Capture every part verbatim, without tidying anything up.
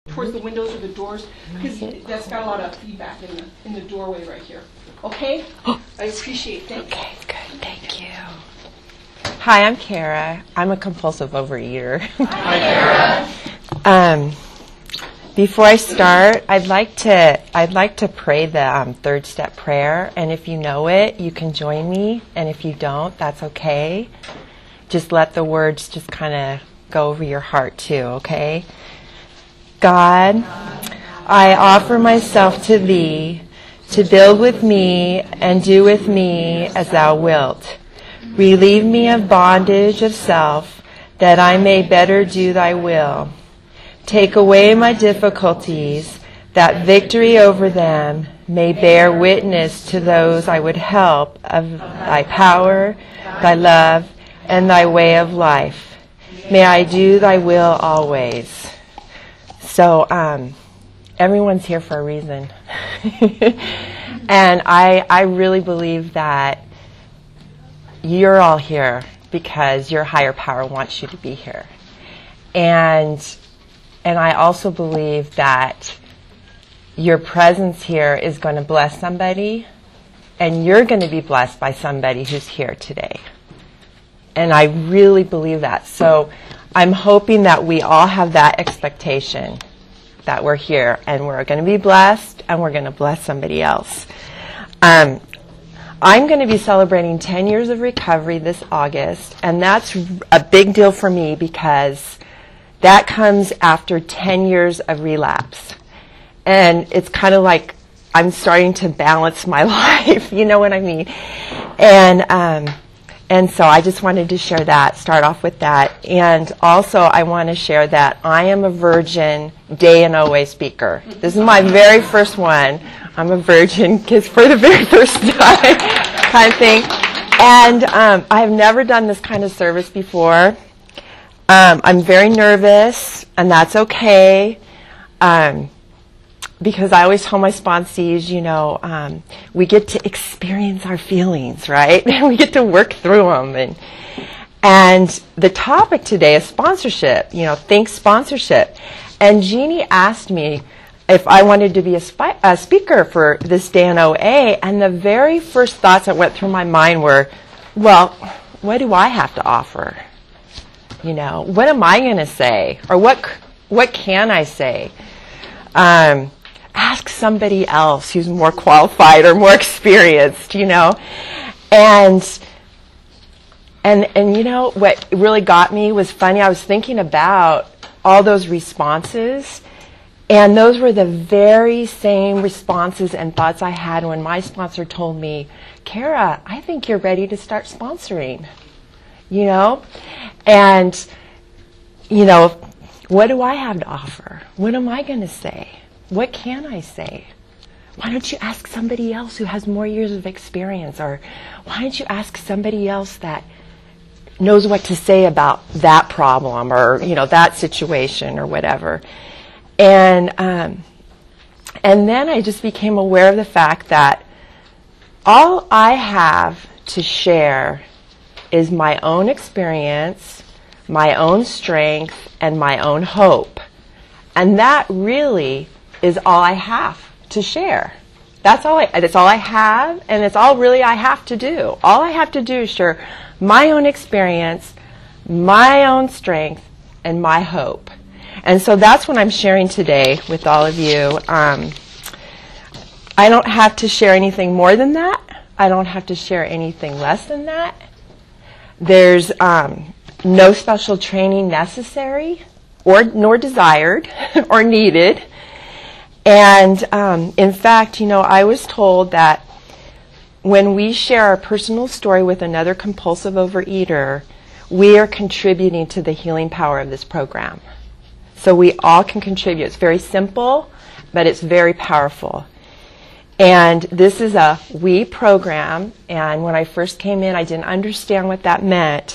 towards the windows or the doors, because that's got a lot of feedback in the in the doorway right here. Okay? I appreciate it. Thank okay, good. Thank you. Hi, I'm Kara. I'm a compulsive overeater. Hi, Kara. um, before I start, I'd like to I'd like to pray the um, third step prayer, and if you know it, you can join me, and if you don't, that's okay. Just let the words just kind of go over your heart too, okay? God, I offer myself to Thee to build with me and do with me as Thou wilt. Relieve me of bondage of self, that I may better do Thy will. Take away my difficulties, that victory over them may bear witness to those I would help of Thy power, Thy love, and Thy way of life. May I do Thy will always. So um, everyone's here for a reason. And I, I really believe that you're all here because your higher power wants you to be here. And and I also believe that your presence here is going to bless somebody, and you're going to be blessed by somebody who's here today. And I really believe that. So I'm hoping that we all have that expectation that we're here and we're going to be blessed and we're going to bless somebody else. Um, I'm going to be celebrating ten years of recovery this August, and that's a big deal for me because that comes after ten years of relapse. And it's kind of like I'm starting to balance my life, you know what I mean? And um, and so I just wanted to share that, start off with that. And also I want to share that I am a virgin day and O A speaker. This is my very first one. I'm a virgin kiss for the very first time kind of thing. And um, I have never done this kind of service before. Um, I'm very nervous, and that's okay. Um, because I always tell my sponsees, you know, um, we get to experience our feelings, right? We get to work through them. And, and the topic today is sponsorship, you know, think sponsorship. And Jeannie asked me if I wanted to be a, spi- a speaker for this day in O A, and the very first thoughts that went through my mind were, well, what do I have to offer? You know, what am I going to say? Or what what can I say? Um, ask somebody else who's more qualified or more experienced, you know. And and and you know what really got me was funny. I was thinking about all those responses, and those were the very same responses and thoughts I had when my sponsor told me, Kara, I think you're ready to start sponsoring. You know? And, you know, what do I have to offer? What am I going to say? What can I say? Why don't you ask somebody else who has more years of experience? Or why don't you ask somebody else that knows what to say about that problem or, you know, that situation or whatever? And, um, and then I just became aware of the fact that all I have to share is my own experience, my own strength, and my own hope. And that really is all I have to share. That's all I, that's all I have, and it's all really I have to do. All I have to do is share my own experience, my own strength, and my hope. And so that's what I'm sharing today with all of you. Um, I don't have to share anything more than that. I don't have to share anything less than that. There's um, no special training necessary or nor desired or needed. And um, in fact, you know, I was told that when we share our personal story with another compulsive overeater, we are contributing to the healing power of this program. So we all can contribute. It's very simple, but it's very powerful. And this is a we program, and when I first came in, I didn't understand what that meant.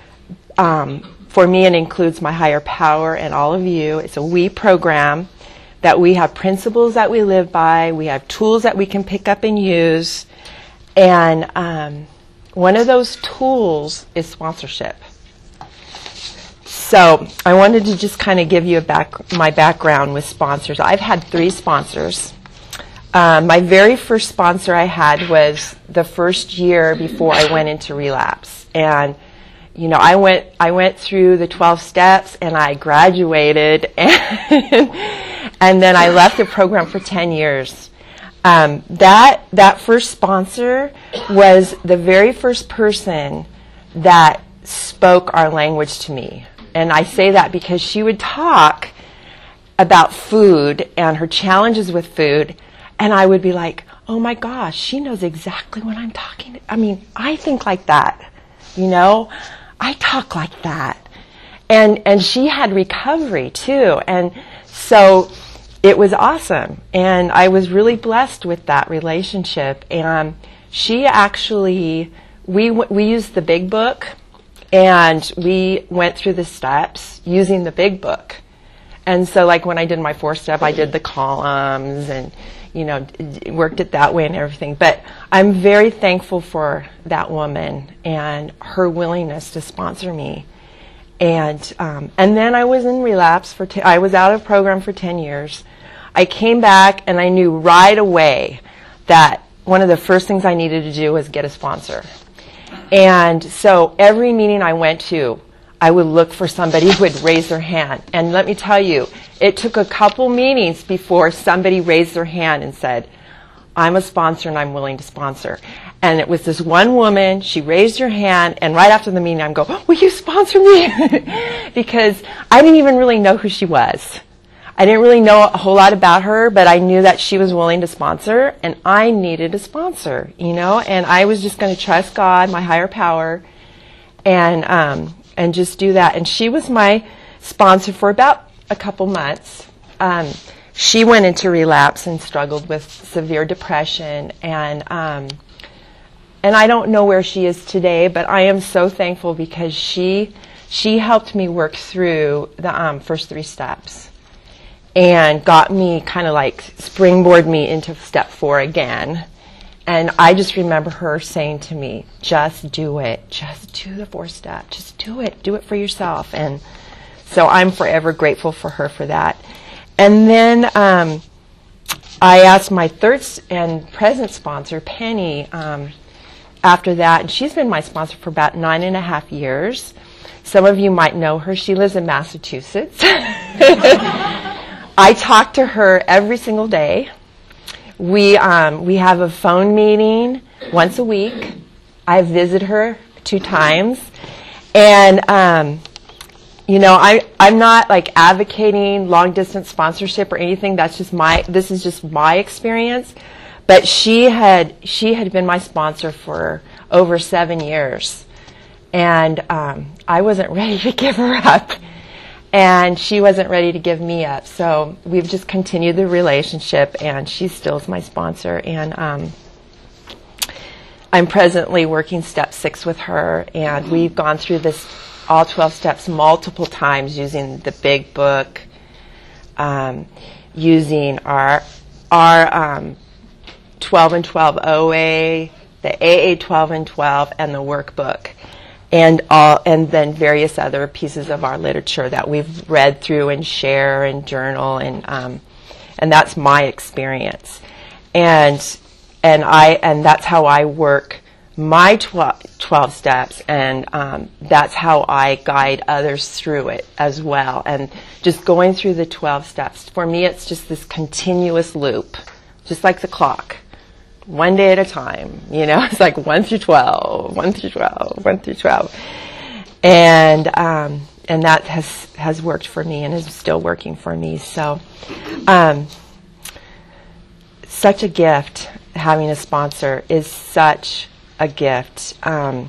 Um, for me, it includes my higher power and all of you. It's a we program that we have principles that we live by. We have tools that we can pick up and use. And um, one of those tools is sponsorship. so I wanted to just kind of give you a back, my background with sponsors. I've had three sponsors. Um, my very first sponsor I had was the first year before I went into relapse. And, you know, I went, I went through the twelve steps and I graduated and, and then I left the program for ten years. Um, that, that first sponsor was the very first person that spoke our language to me. And I say that because she would talk about food and her challenges with food, and I would be like, oh my gosh, she knows exactly what I'm talking. I mean, I think like that, you know? I talk like that. And and she had recovery too. And so it was awesome. And I was really blessed with that relationship. And she actually, we we used the big book, and we went through the steps using the big book. And so like when I did my fourth step, I did the columns and, you know, worked it that way and everything. But I'm very thankful for that woman and her willingness to sponsor me. And um, and then I was in relapse for, t- I was out of program for ten years. I came back and I knew right away that one of the first things I needed to do was get a sponsor. And so every meeting I went to, I would look for somebody who would raise their hand. And let me tell you, it took a couple meetings before somebody raised their hand and said, I'm a sponsor and I'm willing to sponsor. And it was this one woman, she raised her hand, and right after the meeting I'm going, will you sponsor me? Because I didn't even really know who she was. I didn't really know a whole lot about her, but I knew that she was willing to sponsor, and I needed a sponsor, you know, and I was just going to trust God, my higher power, and um, and just do that. And she was my sponsor for about a couple months. Um, she went into relapse and struggled with severe depression, and um, and I don't know where she is today, but I am so thankful because she she helped me work through the um, first three steps and got me kind of like springboard me into step four again. And I just remember her saying to me, just do it. Just do the fourth step. Just do it. Do it for yourself. And so I'm forever grateful for her for that. And then um, I asked my third and present sponsor, Penny, um, after that. And she's been my sponsor for about nine and a half years. Some of you might know her. She lives in Massachusetts. I talk to her every single day. We um, we have a phone meeting once a week. I visit her two times, and um, you know I I'm not like advocating long distance sponsorship or anything. That's just my this is just my experience. But she had she had been my sponsor for over seven years, and um, I wasn't ready to give her up. And she wasn't ready to give me up. So we've just continued the relationship, and she still is my sponsor. And um, I'm presently working step six with her, and we've gone through this all twelve steps multiple times using the big book, um, using our our um, twelve and twelve O A, the A A twelve and twelve, and the workbook. And all, and then various other pieces of our literature that we've read through and share and journal, and um, and that's my experience, and and I and that's how I work my twelve, twelve steps, and um, that's how I guide others through it as well. And just going through the twelve steps for me, it's just this continuous loop, just like the clock. One day at a time, you know, it's like one through twelve, one through twelve, one through twelve, and um, and that has has worked for me and is still working for me. So, um, such a gift. Having a sponsor is such a gift. Um,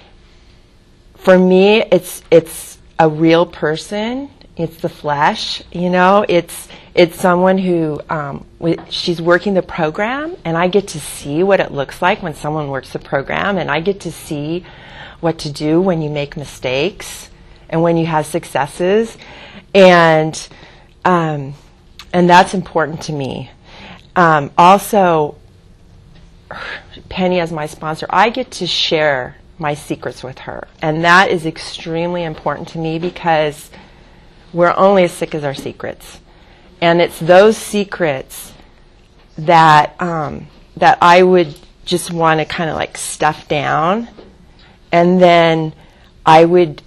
for me, it's it's a real person. It's the flesh, you know. It's it's someone who um, w- she's working the program, and I get to see what it looks like when someone works the program, and I get to see what to do when you make mistakes and when you have successes, and um, and that's important to me. Um, also, Penny as my sponsor, I get to share my secrets with her. And that is extremely important to me because we're only as sick as our secrets. And it's those secrets that um, that I would just want to kind of like stuff down, and then I would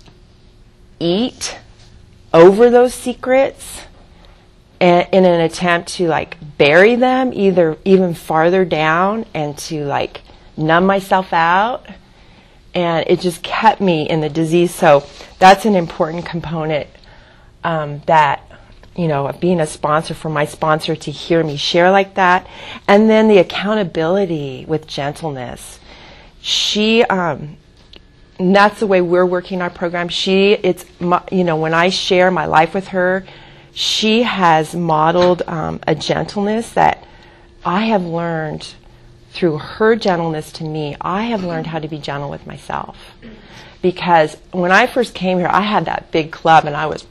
eat over those secrets and, in an attempt to like bury them either even farther down and to like numb myself out. And it just kept me in the disease. So that's an important component um, that, you know, of being a sponsor, for my sponsor to hear me share like that. And then the accountability with gentleness. She, um, and that's the way we're working our program. She, it's, my, you know, when I share my life with her, she has modeled um, a gentleness that I have learned through her gentleness to me. I have learned how to be gentle with myself. Because when I first came here, I had that big club and I was,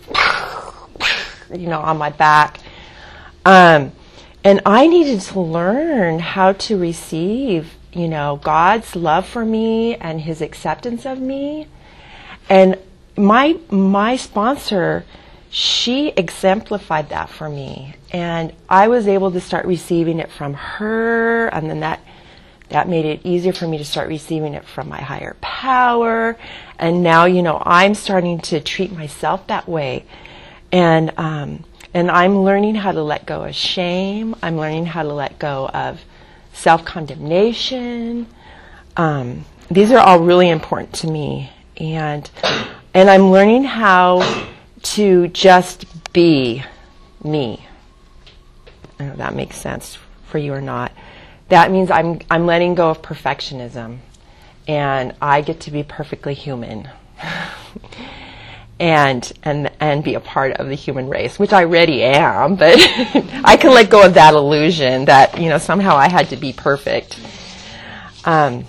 you know, on my back. Um, and I needed to learn how to receive, you know, God's love for me and His acceptance of me. And my my sponsor, she exemplified that for me. And I was able to start receiving it from her, and then that that made it easier for me to start receiving it from my higher power. And now, you know, I'm starting to treat myself that way. And um, and I'm learning how to let go of shame. I'm learning how to let go of self-condemnation. Um, these are all really important to me. And and I'm learning how to just be me. I don't know if that makes sense for you or not. That means I'm I'm letting go of perfectionism, and I get to be perfectly human, and and and be a part of the human race, which I already am. But I can let go of that illusion that, you know, somehow I had to be perfect. Um,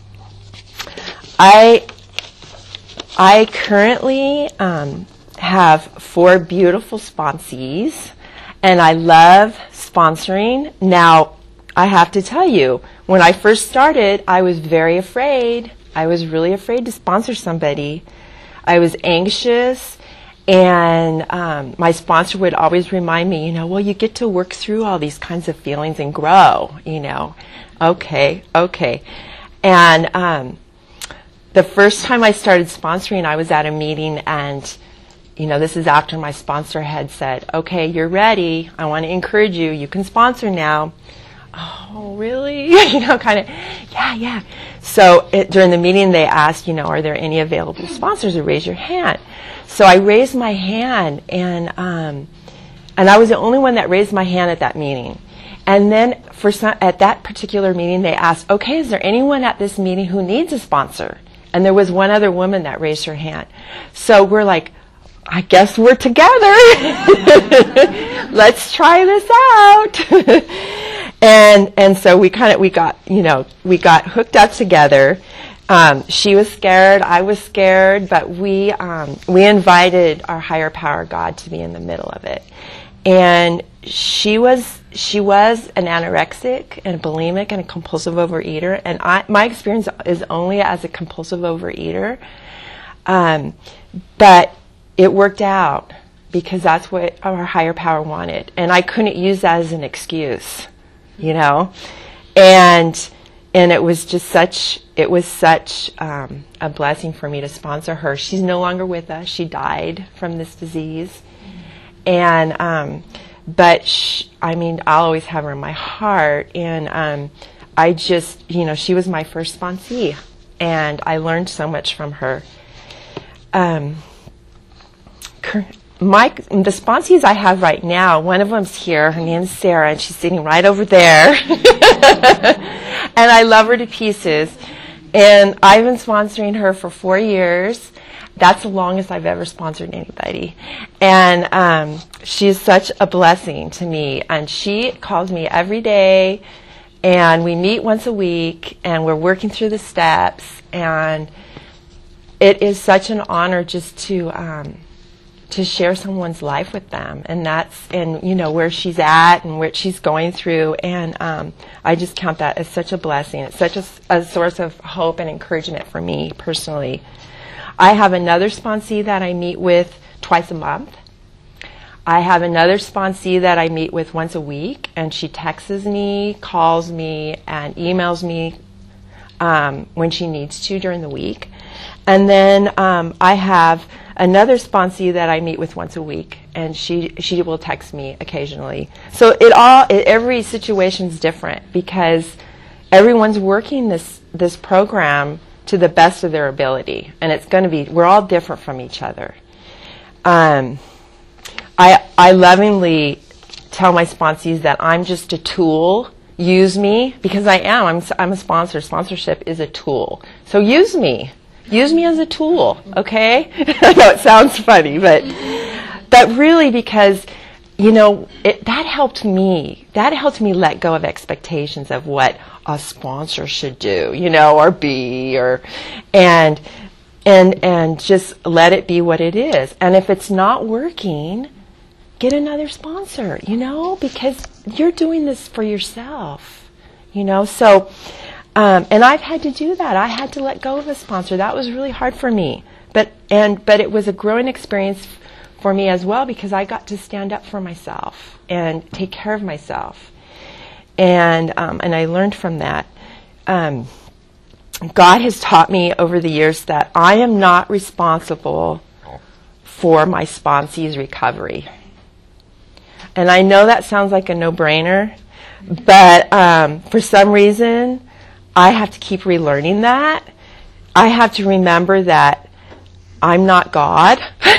I I currently um, have four beautiful sponsees, and I love sponsoring. Now, I have to tell you, when I first started, I was very afraid. I was really afraid to sponsor somebody. I was anxious, and um, my sponsor would always remind me, you know, well, you get to work through all these kinds of feelings and grow, you know. Okay, okay. And um, the first time I started sponsoring, I was at a meeting, and you know, this is after my sponsor had said, okay, you're ready. I want to encourage you. You can sponsor now. Oh, really? You know, kind of, yeah, yeah. So it, during the meeting, they asked, you know, are there any available sponsors, or raise your hand? So I raised my hand, and um, and I was the only one that raised my hand at that meeting. And then for some, at that particular meeting, they asked, okay, is there anyone at this meeting who needs a sponsor? And there was one other woman that raised her hand. So we're like, I guess we're together. Let's try this out. and and so we kind of we got you know we got hooked up together. Um, she was scared, I was scared, but we um, we invited our higher power, God, to be in the middle of it. And she was she was an anorexic and a bulimic and a compulsive overeater. And I, my experience is only as a compulsive overeater, um, but it worked out because that's what our higher power wanted. And I couldn't use that as an excuse, you know. And and it was just such, it was such um, a blessing for me to sponsor her. She's no longer with us. She died from this disease. And, um, but, sh- I mean, I'll always have her in my heart. And um, I just, you know, she was my first sponsee. And I learned so much from her. Um, My, the sponsees I have right now, one of them's here. Her name's Sarah, and she's sitting right over there. And I love her to pieces. And I've been sponsoring her for four years. That's the longest I've ever sponsored anybody. And um, she's such a blessing to me. And she calls me every day, and we meet once a week, and we're working through the steps. And it is such an honor just to... Um, to share someone's life with them, and that's and you know where she's at and what she's going through, and um, I just count that as such a blessing. It's such a, a source of hope and encouragement for me personally. I have another sponsee that I meet with twice a month. I have another sponsee that I meet with once a week, and she texts me, calls me, and emails me um, when she needs to during the week. And then um, I have another sponsee that I meet with once a week, and she she will text me occasionally. So it all it, every situation's different because everyone's working this this program to the best of their ability, and it's going to be we're all different from each other. Um, I I lovingly tell my sponsees that I'm just a tool. Use me because I am. I'm I'm a sponsor. Sponsorship is a tool. So use me. Use me as a tool, okay? I know it sounds funny, but but really because, you know, it, that helped me. That helped me let go of expectations of what a sponsor should do, you know, or be, or and and and just let it be what it is. And if it's not working, get another sponsor, you know, because you're doing this for yourself, you know. So. Um, and I've had to do that. I had to let go of a sponsor. That was really hard for me. But and but it was a growing experience f- for me as well because I got to stand up for myself and take care of myself. And um, and I learned from that. Um, God has taught me over the years that I am not responsible for my sponsee's recovery. And I know that sounds like a no-brainer, but um, for some reason, I have to keep relearning that. I have to remember that I'm not God.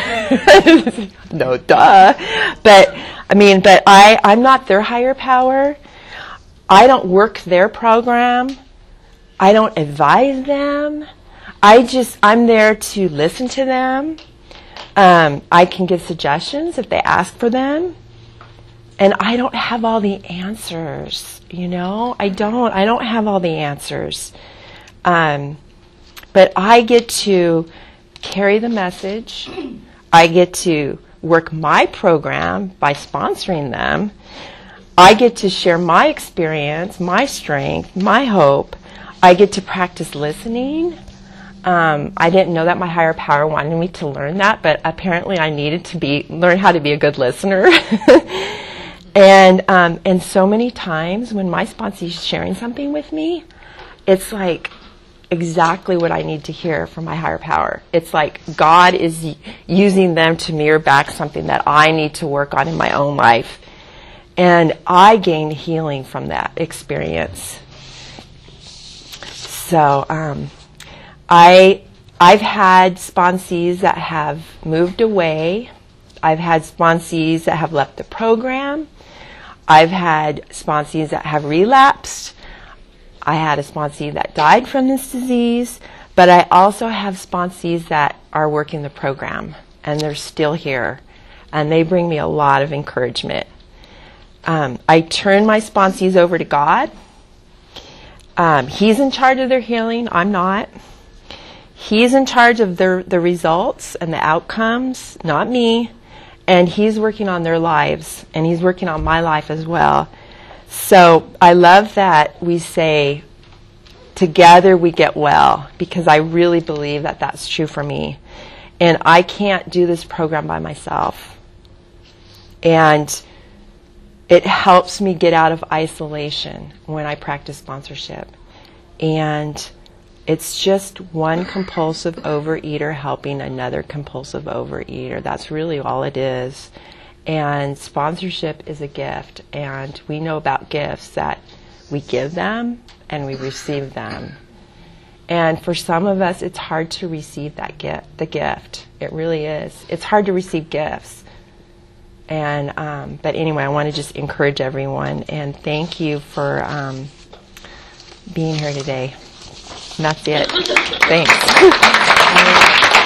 No, duh. But, I mean, but I, I'm not their higher power. I don't work their program. I don't advise them. I just, I'm there to listen to them. Um, I can give suggestions if they ask for them. And I don't have all the answers, you know? I don't. I don't have all the answers. Um, but I get to carry the message. I get to work my program by sponsoring them. I get to share my experience, my strength, my hope. I get to practice listening. Um, I didn't know that my higher power wanted me to learn that, but apparently I needed to be learn how to be a good listener. And um, and so many times when my sponsee is sharing something with me, it's like exactly what I need to hear from my higher power. It's like God is y- using them to mirror back something that I need to work on in my own life. And I gain healing from that experience. So um, I, I've had sponsees that have moved away. I've had sponsees that have left the program. I've had sponsees that have relapsed. I had a sponsee that died from this disease, but I also have sponsees that are working the program, and they're still here, and they bring me a lot of encouragement. Um, I turn my sponsees over to God. Um, he's in charge of their healing. I'm not. He's in charge of their, the results and the outcomes, not me. And he's working on their lives, and he's working on my life as well. So I love that we say, together we get well, because I really believe that that's true for me. And I can't do this program by myself. And it helps me get out of isolation when I practice sponsorship. And it's just one compulsive overeater helping another compulsive overeater. That's really all it is. And sponsorship is a gift. And we know about gifts that we give them and we receive them. And for some of us, it's hard to receive that gift, the gift. It really is. It's hard to receive gifts. And um, but anyway, I want to just encourage everyone. And thank you for um, being here today. And that's it. Thanks.